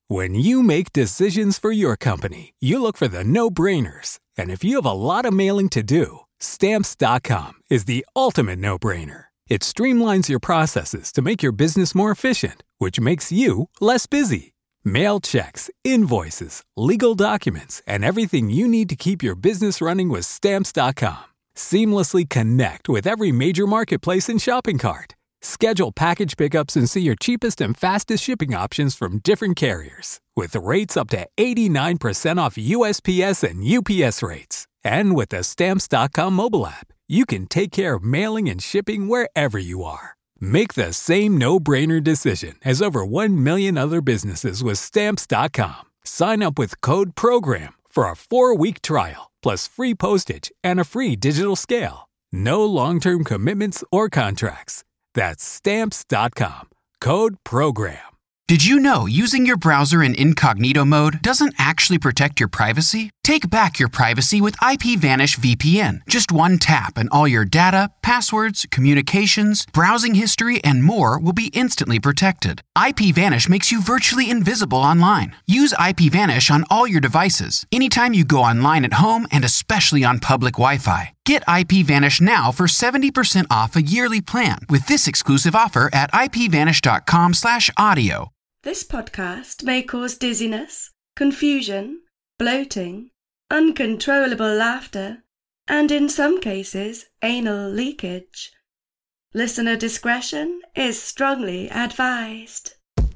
When you make decisions for your company, you look for the no-brainers. And if you have a lot of mailing to do, Stamps.com is the ultimate no-brainer. It streamlines your processes to make your business more efficient, which makes you less busy. Mail checks, invoices, legal documents, and everything you need to keep your business running with Stamps.com. Seamlessly connect with every major marketplace and shopping cart. Schedule package pickups and see your cheapest and fastest shipping options from different carriers, with rates up to 89% off USPS and UPS rates. And with the Stamps.com mobile app, you can take care of mailing and shipping wherever you are. Make the same no-brainer decision as over 1 million other businesses with Stamps.com. Sign up with code PROGRAM for a 4-week trial, plus free postage and a free digital scale. No long-term commitments or contracts. That's Stamps.com. Code PROGRAM. Did you know using your browser in incognito mode doesn't actually protect your privacy? Take back your privacy with IPVanish VPN. Just one tap and all your data, passwords, communications, browsing history, and more will be instantly protected. IPVanish makes you virtually invisible online. Use IPVanish on all your devices, anytime you go online at home and especially on public Wi-Fi. Get IPVanish now for 70% off a yearly plan with this exclusive offer at ipvanish.com/audio. This podcast may cause dizziness, confusion, bloating, uncontrollable laughter, and in some cases, anal leakage. Listener discretion is strongly advised.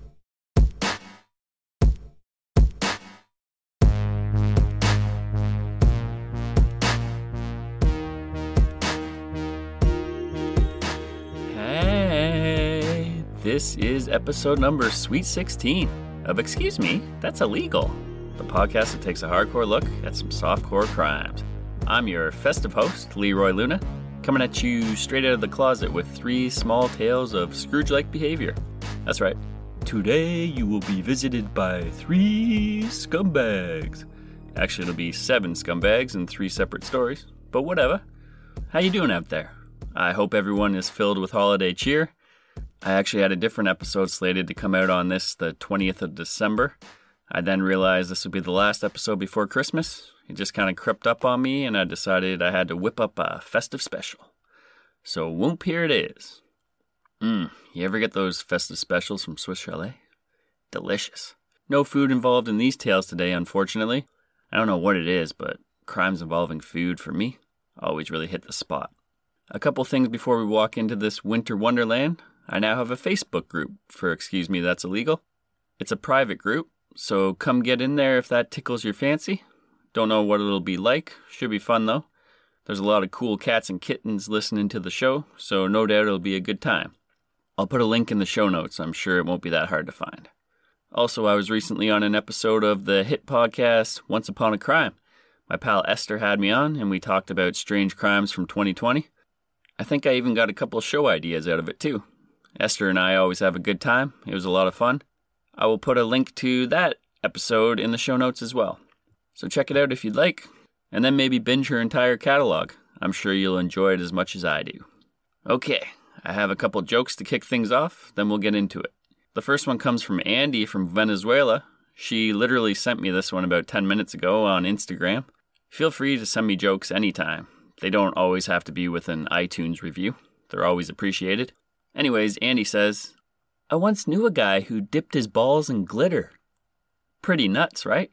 This is episode number Sweet 16 of Excuse Me, That's Illegal, the podcast that takes a hardcore look at some softcore crimes. I'm your festive host, Leroy Luna, coming at you straight out of the closet with 3 small tales of Scrooge-like behavior. That's right, today you will be visited by 3 scumbags. Actually, it'll be 7 scumbags and 3 separate stories, but whatever. How you doing out there? I hope everyone is filled with holiday cheer. I actually had a different episode slated to come out on this, the 20th of December. I then realized this would be the last episode before Christmas. It just kind of crept up on me, and I decided I had to whip up a festive special. So whoop, here it is. You ever get those festive specials from Swiss Chalet? Delicious. No food involved in these tales today, unfortunately. I don't know what it is, but crimes involving food, for me, always really hit the spot. A couple things before we walk into this winter wonderland. I now have a Facebook group for Excuse Me, That's Illegal. It's a private group, so come get in there if that tickles your fancy. Don't know what it'll be like. Should be fun, though. There's a lot of cool cats and kittens listening to the show, so no doubt it'll be a good time. I'll put a link in the show notes. I'm sure it won't be that hard to find. Also, I was recently on an episode of the hit podcast Once Upon a Crime. My pal Esther had me on, and we talked about strange crimes from 2020. I think I even got a couple show ideas out of it, too. Esther and I always have a good time. It was a lot of fun. I will put a link to that episode in the show notes as well. So check it out if you'd like, and then maybe binge her entire catalog. I'm sure you'll enjoy it as much as I do. Okay, I have a couple jokes to kick things off, then we'll get into it. The first one comes from Andy from Venezuela. She literally sent me this one about 10 minutes ago on Instagram. Feel free to send me jokes anytime. They don't always have to be with an iTunes review. They're always appreciated. Anyways, Andy says, I once knew a guy who dipped his balls in glitter. Pretty nuts, right?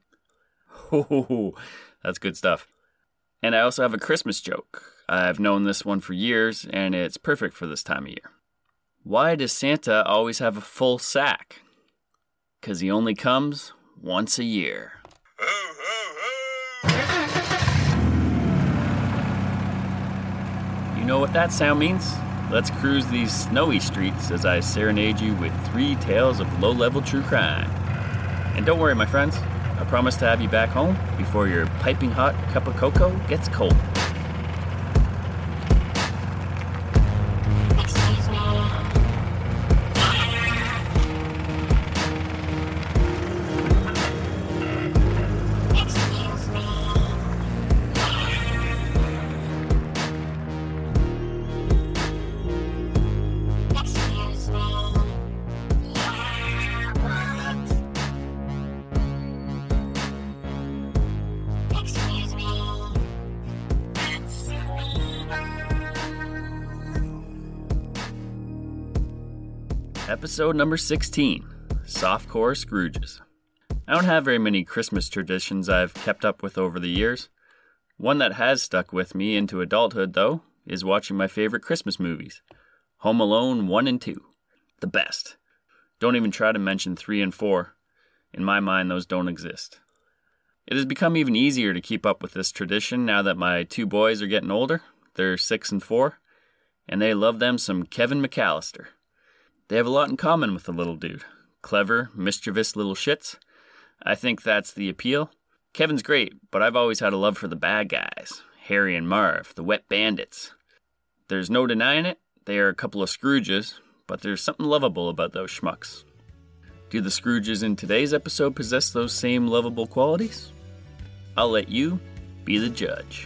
Oh, that's good stuff. And I also have a Christmas joke. I've known this one for years, and it's perfect for this time of year. Why does Santa always have a full sack? 'Cause he only comes once a year. You know what that sound means? Let's cruise these snowy streets as I serenade you with 3 tales of low-level true crime. And don't worry, my friends. I promise to have you back home before your piping hot cup of cocoa gets cold. Episode number 16, Softcore Scrooges. I don't have very many Christmas traditions I've kept up with over the years. One that has stuck with me into adulthood, though, is watching my favorite Christmas movies. Home Alone 1 and 2. The best. Don't even try to mention 3 and 4. In my mind, those don't exist. It has become even easier to keep up with this tradition now that my 2 boys are getting older. They're 6 and 4, and they love them some Kevin McAllister. They have a lot in common with the little dude. Clever, mischievous little shits. I think that's the appeal. Kevin's great, but I've always had a love for the bad guys. Harry and Marv, the wet bandits. There's no denying it, they are a couple of Scrooges, but there's something lovable about those schmucks. Do the Scrooges in today's episode possess those same lovable qualities? I'll let you be the judge.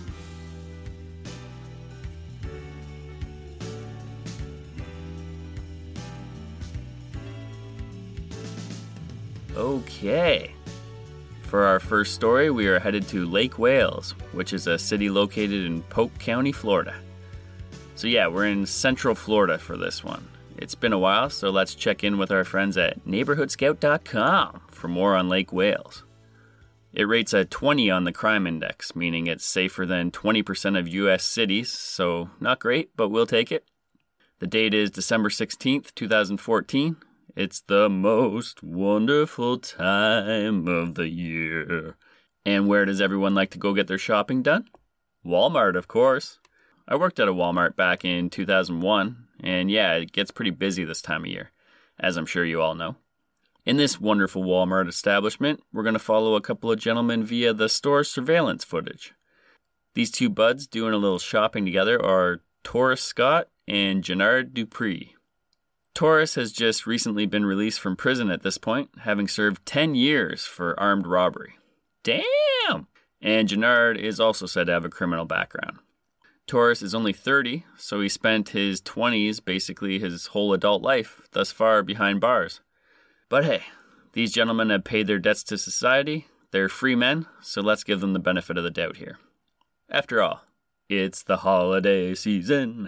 Okay. For our first story, we are headed to Lake Wales, which is a city located in Polk County, Florida. So yeah, we're in Central Florida for this one. It's been a while, so let's check in with our friends at NeighborhoodScout.com for more on Lake Wales. It rates a 20 on the crime index, meaning it's safer than 20% of U.S. cities, so not great, but we'll take it. The date is December 16th, 2014. It's the most wonderful time of the year. And where does everyone like to go get their shopping done? Walmart, of course. I worked at a Walmart back in 2001, and yeah, it gets pretty busy this time of year, as I'm sure you all know. In this wonderful Walmart establishment, we're going to follow a couple of gentlemen via the store's surveillance footage. These 2 buds doing a little shopping together are Taurus Scott and Gennard Dupree. Taurus has just recently been released from prison at this point, having served 10 years for armed robbery. Damn! And Gennard is also said to have a criminal background. Taurus is only 30, so he spent his 20s, basically his whole adult life, thus far behind bars. But hey, these gentlemen have paid their debts to society, they're free men, so let's give them the benefit of the doubt here. After all, it's the holiday season.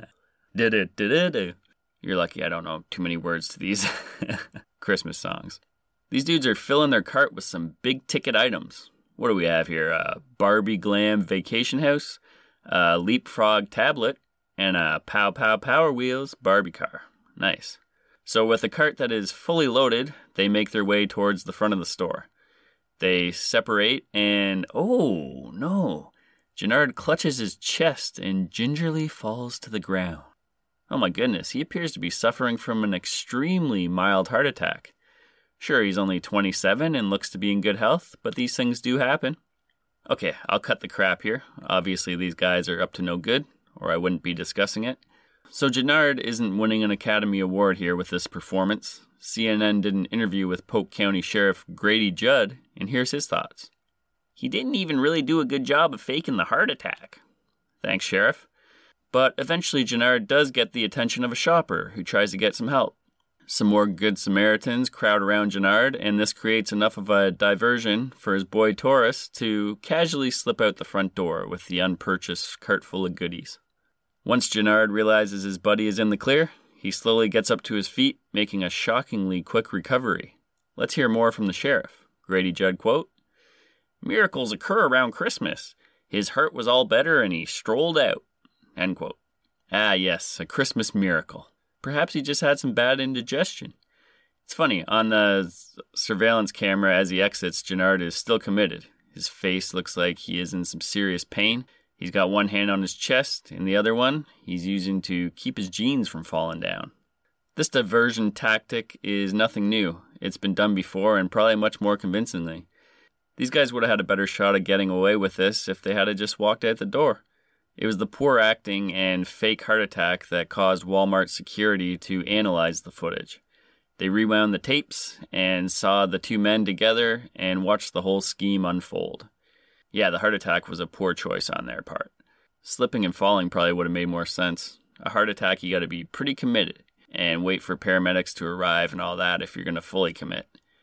You're lucky I don't know too many words to these Christmas songs. These dudes are filling their cart with some big ticket items. What do we have here? A Barbie Glam Vacation House, a Leapfrog tablet, and a Pow Pow Power Wheels Barbie car. Nice. So with a cart that is fully loaded, they make their way towards the front of the store. They separate and, oh no, Gennard clutches his chest and gingerly falls to the ground. Oh my goodness, he appears to be suffering from an extremely mild heart attack. Sure, he's only 27 and looks to be in good health, but these things do happen. Okay, I'll cut the crap here. Obviously, these guys are up to no good, or I wouldn't be discussing it. So Gennard isn't winning an Academy Award here with this performance. CNN did an interview with Polk County Sheriff Grady Judd, and here's his thoughts. He didn't even really do a good job of faking the heart attack. Thanks, Sheriff. But eventually Gennard does get the attention of a shopper who tries to get some help. Some more good Samaritans crowd around Gennard, and this creates enough of a diversion for his boy Taurus to casually slip out the front door with the unpurchased cart full of goodies. Once Gennard realizes his buddy is in the clear, he slowly gets up to his feet, making a shockingly quick recovery. Let's hear more from the sheriff. Grady Judd quote, "Miracles occur around Christmas. His heart was all better and he strolled out." End quote. Ah yes, a Christmas miracle. Perhaps he just had some bad indigestion. It's funny, on the surveillance camera as he exits, Gennard is still committed. His face looks like he is in some serious pain. He's got one hand on his chest, and the other one he's using to keep his jeans from falling down. This diversion tactic is nothing new. It's been done before and probably much more convincingly. These guys would have had a better shot at getting away with this if they had just walked out the door. It was the poor acting and fake heart attack that caused Walmart security to analyze the footage. They rewound the tapes and saw the 2 men together and watched the whole scheme unfold. Yeah, the heart attack was a poor choice on their part. Slipping and falling probably would have made more sense. A heart attack, you got to be pretty committed and wait for paramedics to arrive and all that if you're going to fully commit.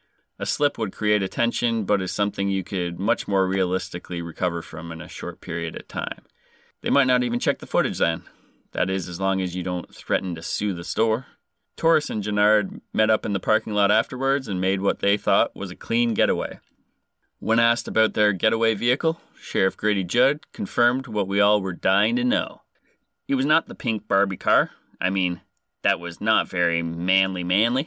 A slip would create a tension, but is something you could much more realistically recover from in a short period of time. They might not even check the footage then. That is, as long as you don't threaten to sue the store. Torres and Gennard met up in the parking lot afterwards and made what they thought was a clean getaway. When asked about their getaway vehicle, Sheriff Grady Judd confirmed what we all were dying to know. It was not the pink Barbie car. I mean, that was not very manly.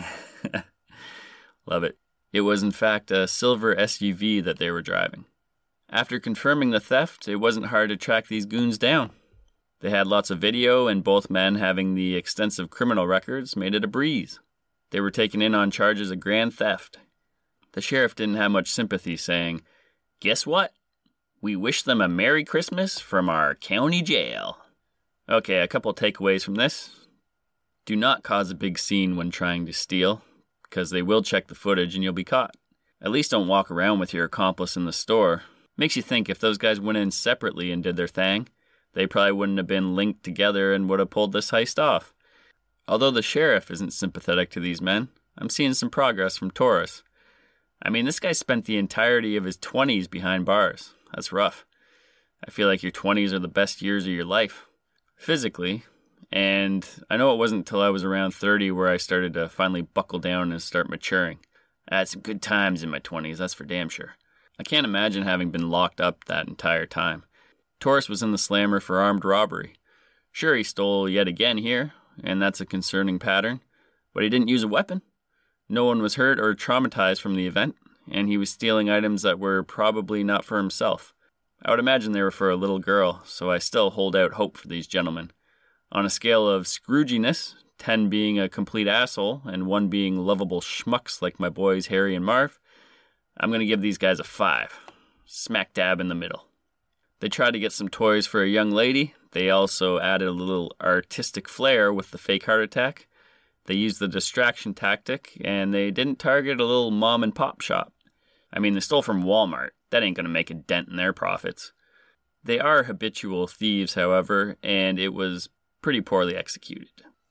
Love it. It was in fact a silver SUV that they were driving. After confirming the theft, it wasn't hard to track these goons down. They had lots of video, and both men having the extensive criminal records made it a breeze. They were taken in on charges of grand theft. The sheriff didn't have much sympathy, saying, "Guess what? We wish them a Merry Christmas from our county jail." Okay, a couple takeaways from this. Do not cause a big scene when trying to steal, because they will check the footage and you'll be caught. At least don't walk around with your accomplice in the store. Makes you think if those guys went in separately and did their thing, they probably wouldn't have been linked together and would have pulled this heist off. Although the sheriff isn't sympathetic to these men, I'm seeing some progress from Torres. I mean, this guy spent the entirety of his 20s behind bars. That's rough. I feel like your 20s are the best years of your life, physically. And I know it wasn't until I was around 30 where I started to finally buckle down and start maturing. I had some good times in my 20s, that's for damn sure. I can't imagine having been locked up that entire time. Torres was in the slammer for armed robbery. Sure, he stole yet again here, and that's a concerning pattern, but he didn't use a weapon. No one was hurt or traumatized from the event, and he was stealing items that were probably not for himself. I would imagine they were for a little girl, so I still hold out hope for these gentlemen. On a scale of Scrooginess, 10 being a complete asshole and 1 being lovable schmucks like my boys Harry and Marv, I'm going to give these guys a 5. Smack dab in the middle. They tried to get some toys for a young lady. They also added a little artistic flair with the fake heart attack. They used the distraction tactic, and they didn't target a little mom and pop shop. I mean, they stole from Walmart. That ain't going to make a dent in their profits. They are habitual thieves, however, and it was pretty poorly executed.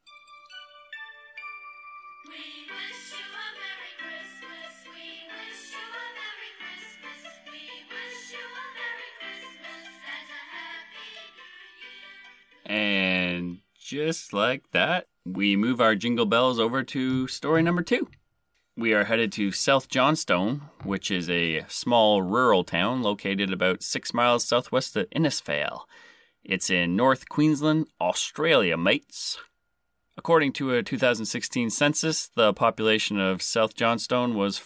And just like that, we move our jingle bells over to story number 2. We are headed to South Johnstone, which is a small rural town located about 6 miles southwest of Innisfail. It's in North Queensland, Australia, mates. According to a 2016 census, the population of South Johnstone was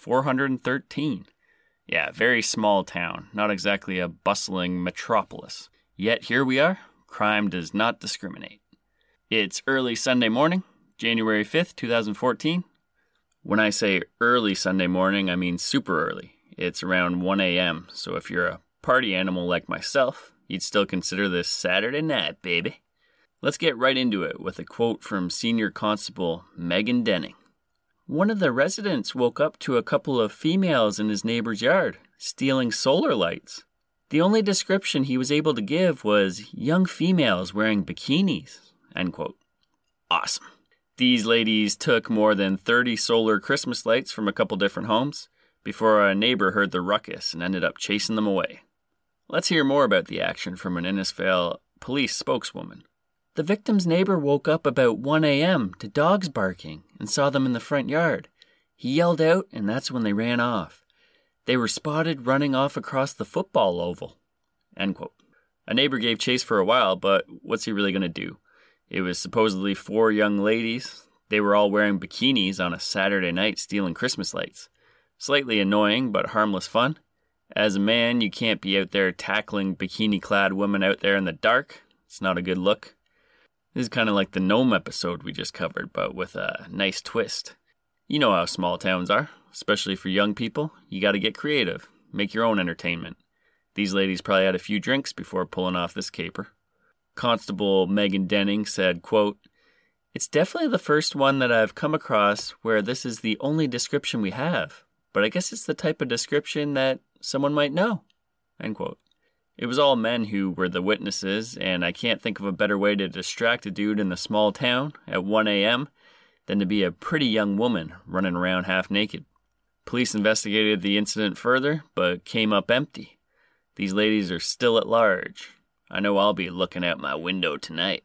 413. Yeah, very small town, not exactly a bustling metropolis. Yet here we are. Crime does not discriminate. It's early Sunday morning, January 5th, 2014. When I say early Sunday morning, I mean super early. It's around 1 a.m., so if you're a party animal like myself, you'd still consider this Saturday night, baby. Let's get right into it with a quote from Senior Constable Megan Denning. "One of the residents woke up to a couple of females in his neighbor's yard, stealing solar lights. The only description he was able to give was young females wearing bikinis." End quote. Awesome. These ladies took more than 30 solar Christmas lights from a couple different homes before a neighbor heard the ruckus and ended up chasing them away. Let's hear more about the action from an Innisfail police spokeswoman. "The victim's neighbor woke up about 1 a.m. to dogs barking and saw them in the front yard. He yelled out, and that's when they ran off. They were spotted running off across the football oval." End quote. A neighbor gave chase for a while, but what's he really going to do? It was supposedly 4 young ladies. They were all wearing bikinis on a Saturday night stealing Christmas lights. Slightly annoying, but harmless fun. As a man, you can't be out there tackling bikini-clad women out there in the dark. It's not a good look. This is kind of like the Gnome episode we just covered, but with a nice twist. You know how small towns are. Especially for young people, you got to get creative. Make your own entertainment. These ladies probably had a few drinks before pulling off this caper. Constable Megan Denning said, quote, "It's definitely the first one that I've come across where this is the only description we have, but I guess it's the type of description that someone might know." End quote. It was all men who were the witnesses, and I can't think of a better way to distract a dude in a small town at 1 a.m. than to be a pretty young woman running around half naked. Police investigated the incident further, but came up empty. These ladies are still at large. I know I'll be looking out my window tonight.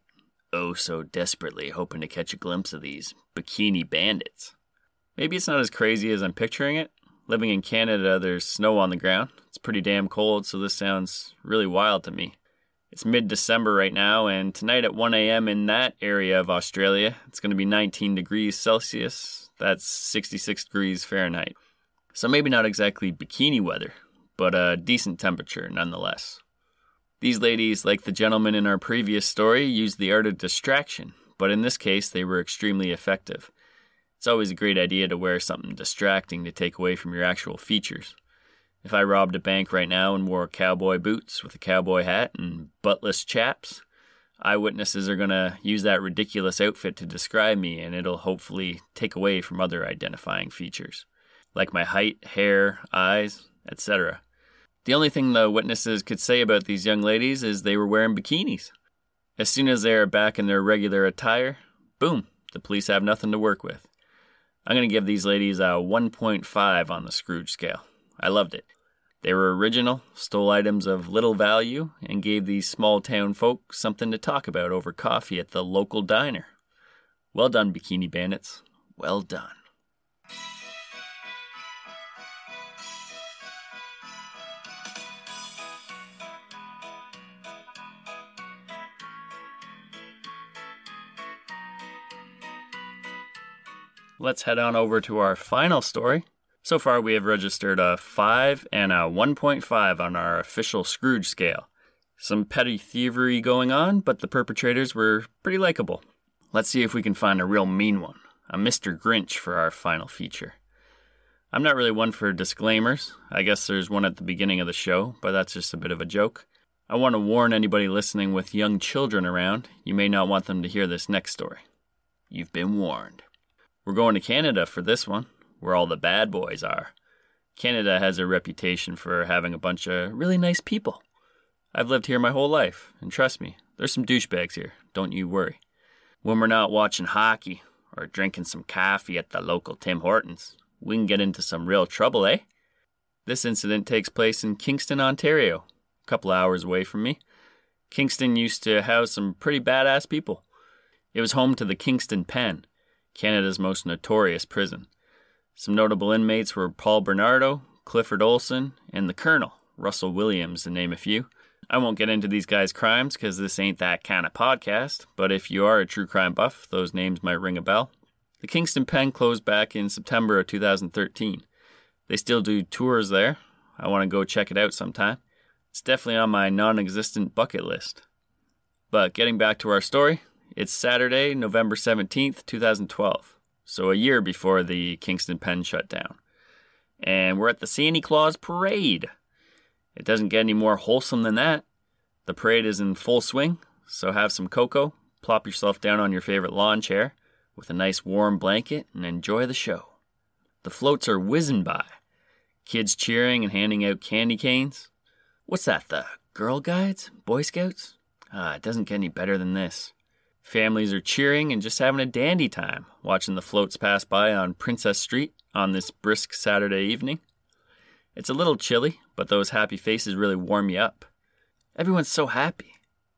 oh so desperately hoping to catch a glimpse of these bikini bandits. Maybe it's not as crazy as I'm picturing it. Living in Canada, there's snow on the ground. It's pretty damn cold, so this sounds really wild to me. It's mid-December right now, and tonight at 1 a.m. in that area of Australia, it's going to be 19 degrees Celsius. That's 66 degrees Fahrenheit. So maybe not exactly bikini weather, but a decent temperature nonetheless. These ladies, like the gentleman in our previous story, used the art of distraction, but in this case, they were extremely effective. It's always a great idea to wear something distracting to take away from your actual features. If I robbed a bank right now and wore cowboy boots with a cowboy hat and buttless chaps, eyewitnesses are going to use that ridiculous outfit to describe me, and it'll hopefully take away from other identifying features, like my height, hair, eyes, etc. The only thing the witnesses could say about these young ladies is they were wearing bikinis. As soon as they are back in their regular attire, boom, the police have nothing to work with. I'm going to give these ladies a 1.5 on the Scrooge scale. I loved it. They were original, stole items of little value, and gave these small town folk something to talk about over coffee at the local diner. Well done, Bikini Bandits. Well done. Let's head on over to our final story. So far, we have registered a 5 and a 1.5 on our official Scrooge scale. Some petty thievery going on, but the perpetrators were pretty likable. Let's see if we can find a real mean one, a Mr. Grinch for our final feature. I'm not really one for disclaimers. I guess there's one at the beginning of the show, but that's just a bit of a joke. I want to warn anybody listening with young children around, you may not want them to hear this next story. You've been warned. We're going to Canada for this one, where all the bad boys are. Canada has a reputation for having a bunch of really nice people. I've lived here my whole life, and trust me, there's some douchebags here, don't you worry. When we're not watching hockey or drinking some coffee at the local Tim Hortons, we can get into some real trouble, eh? This incident takes place in Kingston, Ontario, a couple hours away from me. Kingston used to house some pretty badass people. It was home to the Kingston Pen, Canada's most notorious prison. Some notable inmates were Paul Bernardo, Clifford Olson, and the Colonel, Russell Williams, to name a few. I won't get into these guys' crimes because this ain't that kind of podcast, but if you are a true crime buff, those names might ring a bell. The Kingston Pen closed back in September of 2013. They still do tours there. I want to go check it out sometime. It's definitely on my non-existent bucket list. But getting back to our story, it's Saturday, November 17th, 2012. So a year before the Kingston Pen shut down. And we're at the Santa Claus Parade. It doesn't get any more wholesome than that. The parade is in full swing, so have some cocoa, plop yourself down on your favorite lawn chair with a nice warm blanket, and enjoy the show. The floats are whizzing by. Kids cheering and handing out candy canes. What's that, the Girl Guides? Boy Scouts? It doesn't get any better than this. Families are cheering and just having a dandy time, watching the floats pass by on Princess Street on this brisk Saturday evening. It's a little chilly, but those happy faces really warm me up. Everyone's so happy.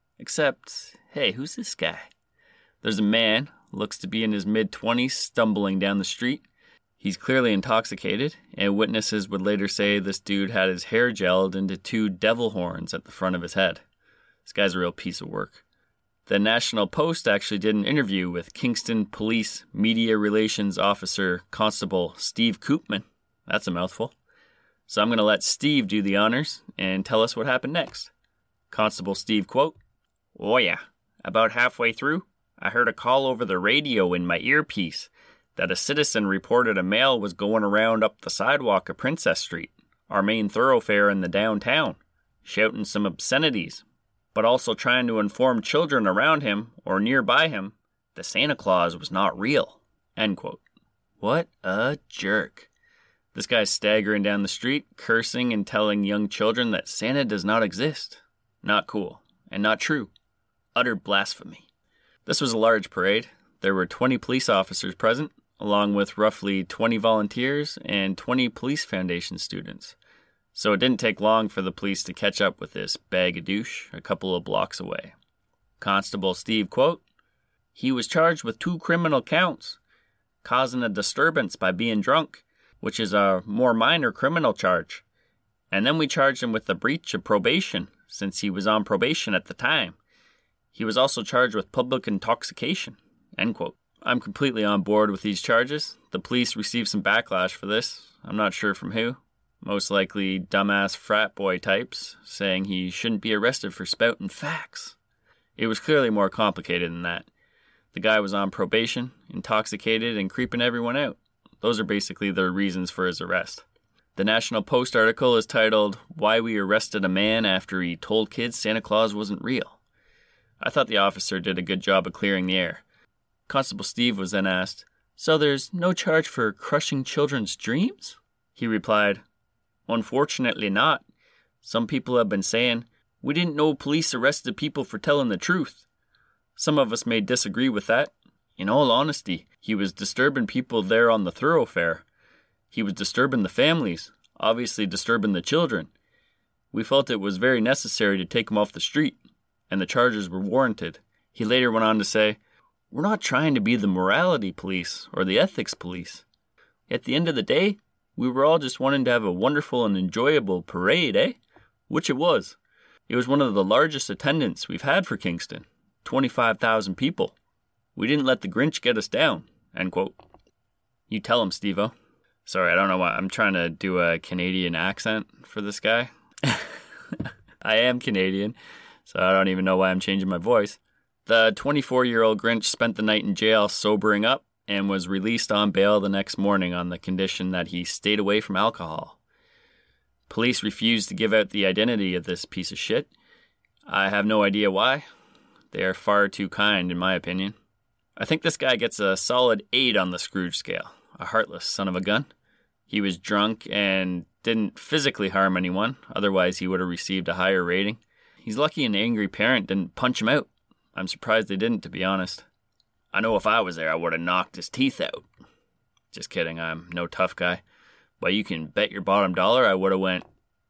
Except, hey, who's this guy? There's a man, looks to be in his mid-20s, stumbling down the street. He's clearly intoxicated, and witnesses would later say this dude had his hair gelled into 2 devil horns at the front of his head. This guy's a real piece of work. The National Post actually did an interview with Kingston Police Media Relations Officer Constable Steve Koopman. That's a mouthful. So I'm going to let Steve do the honors and tell us what happened next. Constable Steve, quote, "Oh yeah, about halfway through, I heard a call over the radio in my earpiece that a citizen reported a male was going around up the sidewalk of Princess Street, our main thoroughfare in the downtown, shouting some obscenities, but also trying to inform children around him or nearby him that Santa Claus was not real." End quote. What a jerk. This guy's staggering down the street, cursing and telling young children that Santa does not exist. Not cool, and not true. Utter blasphemy. This was a large parade. There were 20 police officers present, along with roughly 20 volunteers and 20 Police Foundation students. So it didn't take long for the police to catch up with this bag of douche a couple of blocks away. Constable Steve, quote, He was charged with 2 criminal counts, causing a disturbance by being drunk, which is a more minor criminal charge. And then we charged him with a breach of probation, since he was on probation at the time. He was also charged with public intoxication." End quote. I'm completely on board with these charges. The police received some backlash for this. I'm not sure from who. Most likely dumbass frat boy types saying he shouldn't be arrested for spouting facts. It was clearly more complicated than that. The guy was on probation, intoxicated, and creeping everyone out. Those are basically the reasons for his arrest. The National Post article is titled, "Why We Arrested a Man After He Told Kids Santa Claus Wasn't Real." I thought the officer did a good job of clearing the air. Constable Steve was then asked, "So there's no charge for crushing children's dreams?" He replied, "Unfortunately not. Some people have been saying, we didn't know police arrested people for telling the truth. Some of us may disagree with that. In all honesty, he was disturbing people there on the thoroughfare. He was disturbing the families, obviously disturbing the children. We felt it was very necessary to take him off the street, and the charges were warranted." He later went on to say, "We're not trying to be the morality police or the ethics police. At the end of the day, we were all just wanting to have a wonderful and enjoyable parade, eh? Which it was. It was one of the largest attendance we've had for Kingston, 25,000 people. We didn't let the Grinch get us down." End quote. You tell him, Steve-O. Sorry, I don't know why. I'm trying to do a Canadian accent for this guy. I am Canadian, so I don't even know why I'm changing my voice. The 24-year-old Grinch spent the night in jail sobering up and was released on bail the next morning on the condition that he stayed away from alcohol. Police refused to give out the identity of this piece of shit. I have no idea why. They are far too kind, in my opinion. I think this guy gets a solid 8 on the Scrooge scale. A heartless son of a gun. He was drunk and didn't physically harm anyone, otherwise he would have received a higher rating. He's lucky an angry parent didn't punch him out. I'm surprised they didn't, to be honest. I know if I was there, I would have knocked his teeth out. Just kidding, I'm no tough guy. But you can bet your bottom dollar I would have went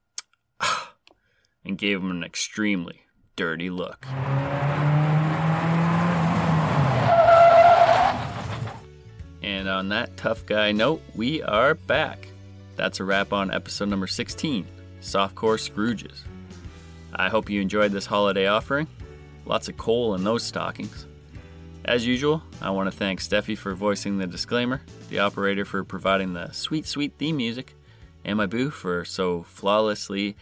and gave him an extremely dirty look. And on that tough guy note, we are back. That's a wrap on episode number 16, Softcore Scrooges. I hope you enjoyed this holiday offering. Lots of coal in those stockings. As usual, I want to thank Steffi for voicing the disclaimer, the operator for providing the sweet, sweet theme music, and my boo for so flawlessly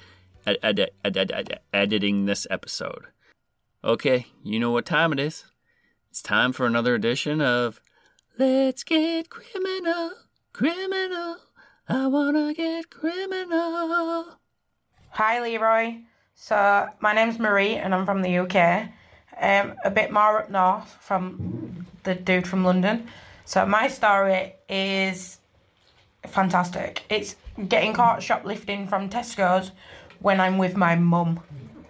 editing this episode. Okay, you know what time it is. It's time for another edition of Let's Get Criminal, Criminal, I wanna get criminal. Hi Leroy, so my name's Marie and I'm from the UK, a bit more up north from the dude from London. So my story is fantastic. It's getting caught shoplifting from Tesco's when I'm with my mum.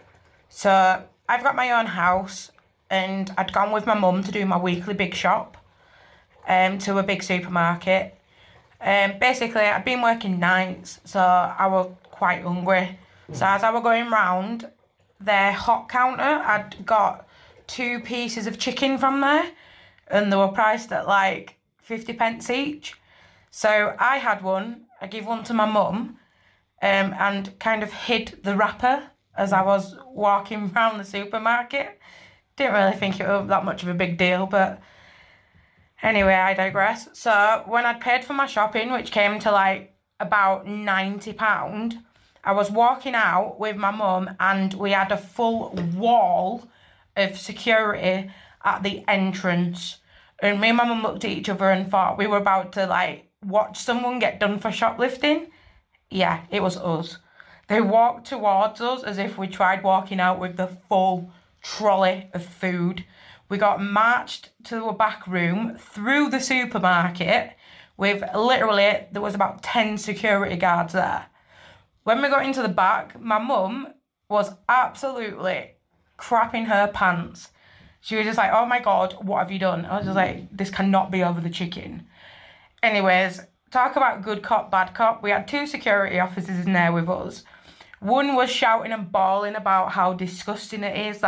So I've got my own house and I'd gone with my mum to do my weekly big shop to a big supermarket. Basically, I'd been working nights, so I was quite hungry. So as I was going round their hot counter, I'd got 2 pieces of chicken from there, and they were priced at like 50 pence each. So I had one, I gave one to my mum, and kind of hid the wrapper as I was walking around the supermarket. Didn't really think it was that much of a big deal, but anyway, I digress. So when I'd paid for my shopping, which came to like about £90, I was walking out with my mum and we had a full wall of security at the entrance. And me and my mum looked at each other and thought we were about to like watch someone get done for shoplifting. Yeah, it was us. They walked towards us as if we tried walking out with the full trolley of food. We got marched to a back room through the supermarket with literally, there was about 10 security guards there. When we got into the back, my mum was absolutely crapping her pants. She was just like, oh my God, what have you done? I was just like, this cannot be over the chicken. Anyways, talk about good cop, bad cop. We had 2 security officers in there with us. One was shouting and bawling about how disgusting it is that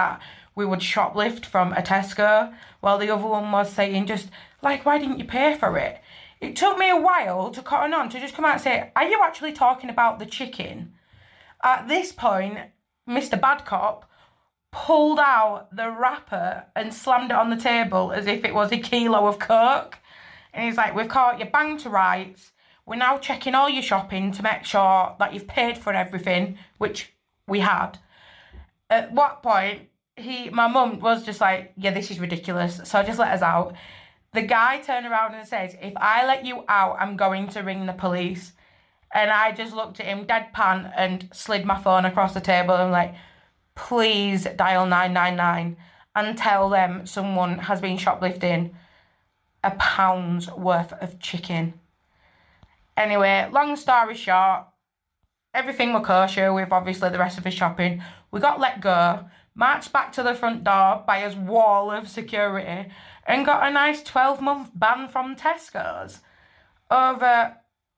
we would shoplift from a Tesco, while the other one was saying just, like, why didn't you pay for it? It took me a while to cotton on to just come out and say, are you actually talking about the chicken? At this point, Mr. Bad Cop pulled out the wrapper and slammed it on the table as if it was a kilo of Coke. And he's like, we've caught you bang to rights. We're now checking all your shopping to make sure that you've paid for everything, which we had. At what point, my mum was just like, yeah, this is ridiculous. So just let us out. The guy turned around and says, if I let you out, I'm going to ring the police. And I just looked at him deadpan and slid my phone across the table and like, please dial 999 and tell them someone has been shoplifting £1 worth of chicken. Anyway, long story short, everything was kosher with obviously the rest of his shopping. We got let go, marched back to the front door by his wall of security and got a nice 12-month ban from Tesco's over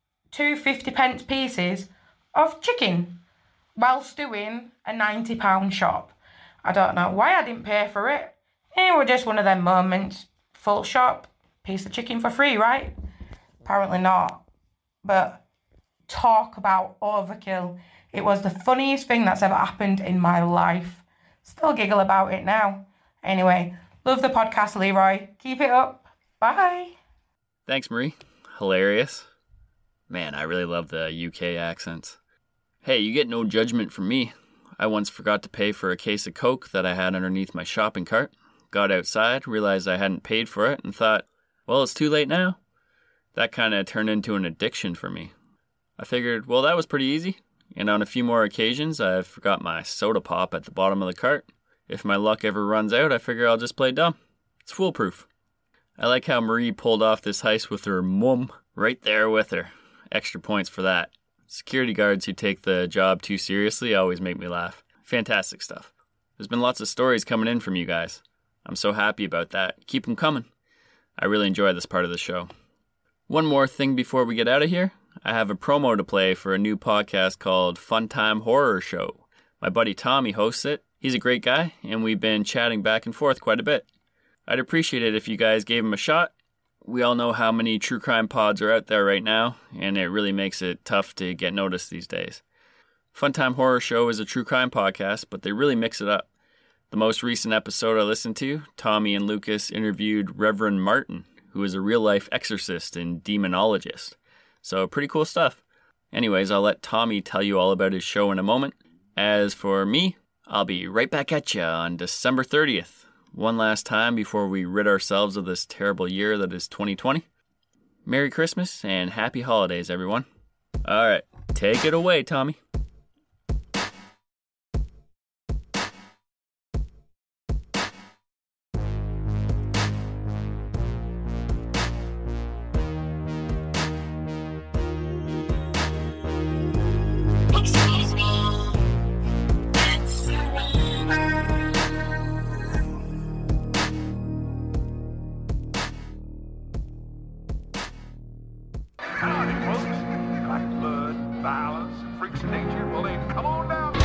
2 50p pieces of chicken whilst doing a £90 shop. I don't know why I didn't pay for it. It was just one of them moments. Full shop, piece of chicken for free, right? Apparently not. But talk about overkill. It was the funniest thing that's ever happened in my life. Still giggle about it now. Anyway, love the podcast, Leroy. Keep it up. Bye. Thanks, Marie. Hilarious. Man, I really love the UK accents. Hey, you get no judgment from me. I once forgot to pay for a case of Coke that I had underneath my shopping cart. Got outside, realized I hadn't paid for it, and thought, well, it's too late now. That kind of turned into an addiction for me. I figured, well, that was pretty easy. And on a few more occasions, I've forgot my soda pop at the bottom of the cart. If my luck ever runs out, I figure I'll just play dumb. It's foolproof. I like how Marie pulled off this heist with her mum right there with her. Extra points for that. Security guards who take the job too seriously always make me laugh. Fantastic stuff. There's been lots of stories coming in from you guys. I'm so happy about that. Keep them coming. I really enjoy this part of the show. One more thing before we get out of here. I have a promo to play for a new podcast called Fun Time Horror Show. My buddy Tommy hosts it. He's a great guy, and we've been chatting back and forth quite a bit. I'd appreciate it if you guys gave him a shot. We all know how many true crime pods are out there right now, and it really makes it tough to get noticed these days. Fun Time Horror Show is a true crime podcast, but they really mix it up. The most recent episode I listened to, Tommy and Lucas interviewed Reverend Martin, who is a real-life exorcist and demonologist. So pretty cool stuff. Anyways, I'll let Tommy tell you all about his show in a moment. As for me, I'll be right back at you on December 30th. One last time before we rid ourselves of this terrible year that is 2020. Merry Christmas and happy holidays, everyone. All right, take it away, Tommy. Howdy, folks. Like blood, violence, and freaks of nature? Well, then come on down.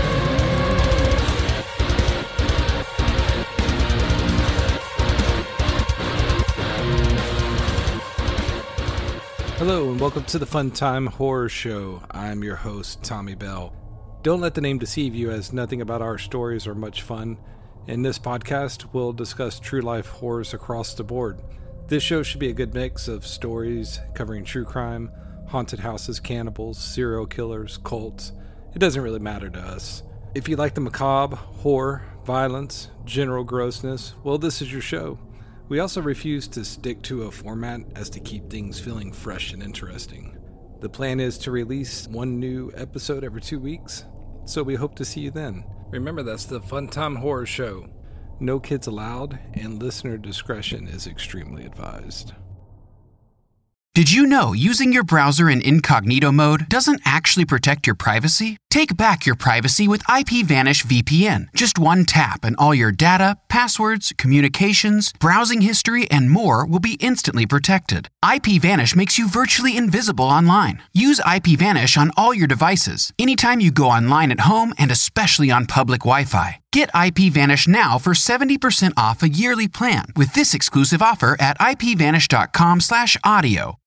Hello, and welcome to the Fun Time Horror Show. I'm your host, Tommy Bell. Don't let the name deceive you, as nothing about our stories are much fun. In this podcast, we'll discuss true life horrors across the board. This show should be a good mix of stories covering true crime, haunted houses, cannibals, serial killers, cults. It doesn't really matter to us. If you like the macabre, horror, violence, general grossness, well, this is your show. We also refuse to stick to a format as to keep things feeling fresh and interesting. The plan is to release one new episode every 2 weeks, so we hope to see you then. Remember, that's the Fun Time Horror Show. No kids allowed, and listener discretion is extremely advised. Did you know using your browser in incognito mode doesn't actually protect your privacy? Take back your privacy with IPVanish VPN. Just one tap and all your data, passwords, communications, browsing history, and more will be instantly protected. IPVanish makes you virtually invisible online. Use IPVanish on all your devices, anytime you go online at home and especially on public Wi-Fi. Get IPVanish now for 70% off a yearly plan with this exclusive offer at IPVanish.com/audio.